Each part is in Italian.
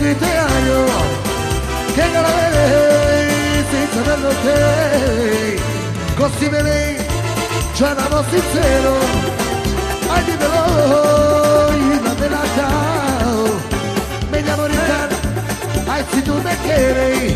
ideario che non la vedi senza averlo te, così me lei c'è un amore sincero, ai di veloci la bella ciao, me llamo Ricardo, ay si tú me quieres,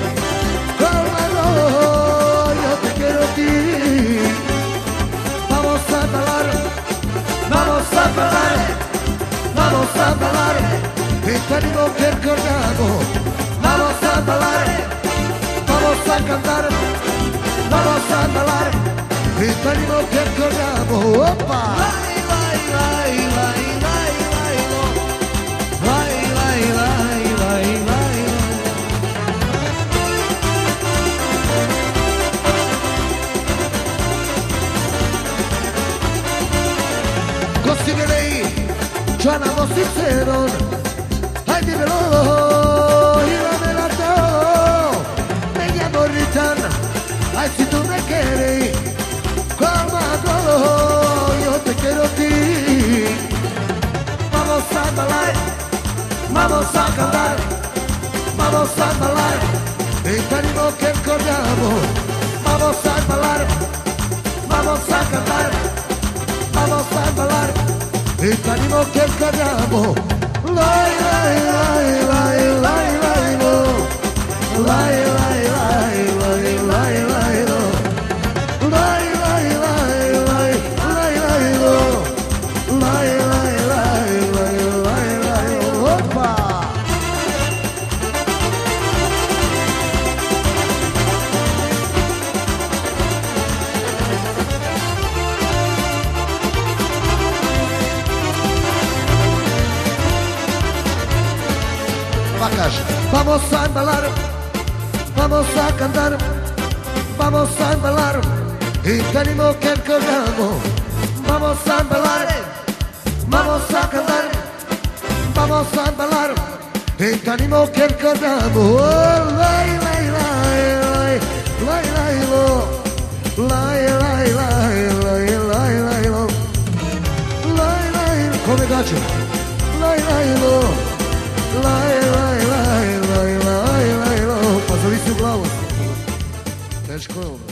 como yo te quiero a ti, vamos a bailar, vamos a bailar, vamos a bailar, este ánimo que recordamos, vamos a bailar, vamos a cantar, vamos a bailar, este ánimo que recordamos, opa. Vai, vai, vai, vai, vai, vai, vai, vai, vai, vai, vai. Così che lei c'è un amore sincero, ai di veloce, io me la do, me llamo Ritan, ay si tú me quieres, como yo te quiero a ti, vamos a bailar, vamos a cantar, vamos a bailar, este ánimo que recordamos, vamos a bailar, vamos a cantar, vamos a bailar, este ánimo que recordamos, lai, lai, lai, lai, lai, lai, lo, lai, lai, lai, lai, lai, lai, lo, lai, lai, lai, lai, lai, lai, lo, lai, lai, lai, lai, lai, lai, lo, opa! Vamos a bailar, vamos a cantar, vamos a bailar, este ánimo que recordamos, vamos a bailar, vamos a cantar, vamos a bailar, este ánimo que recordamos, oh, lai, lai, lai, lai, lai, lai, lo, lai, lai, lai, lai, lai, lai, lo, lai, lai, come gaccio, lai, lai, lo, lai, lai, lai, lai, lai, lai, lo, pa zavisi u glavu, teško je ovo.